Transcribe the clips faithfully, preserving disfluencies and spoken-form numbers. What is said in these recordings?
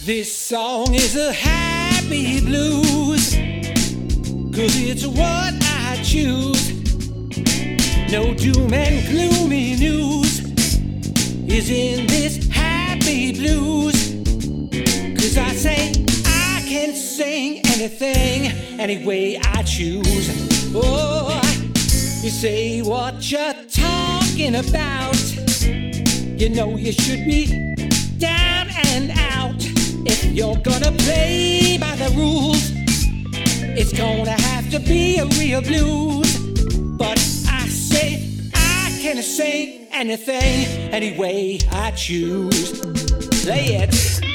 This song is a happy blues, 'cause it's what I choose. No doom and gloomy news is in this happy blues, 'cause I say I can sing anything, any way I choose. Oh, you say what you're talking about, you know you should be down and out. If you're gonna play by the rules, it's gonna have to be a real blues. But I say I can sing anything, any way I choose. Play it.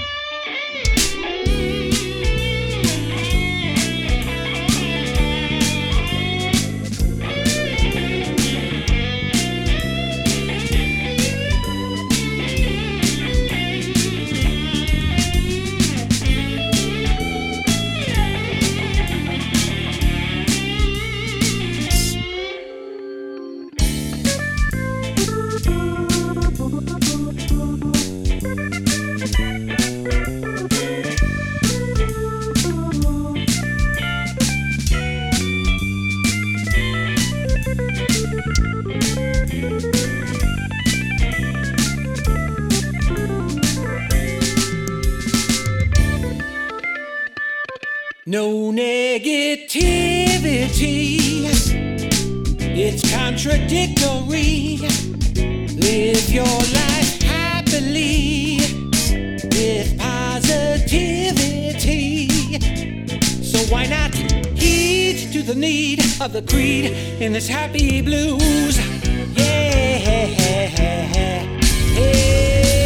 No negativity, it's contradictory. Live your life happily with positivity. So why not heed to the need of the creed in this happy blues? Yeah, hey.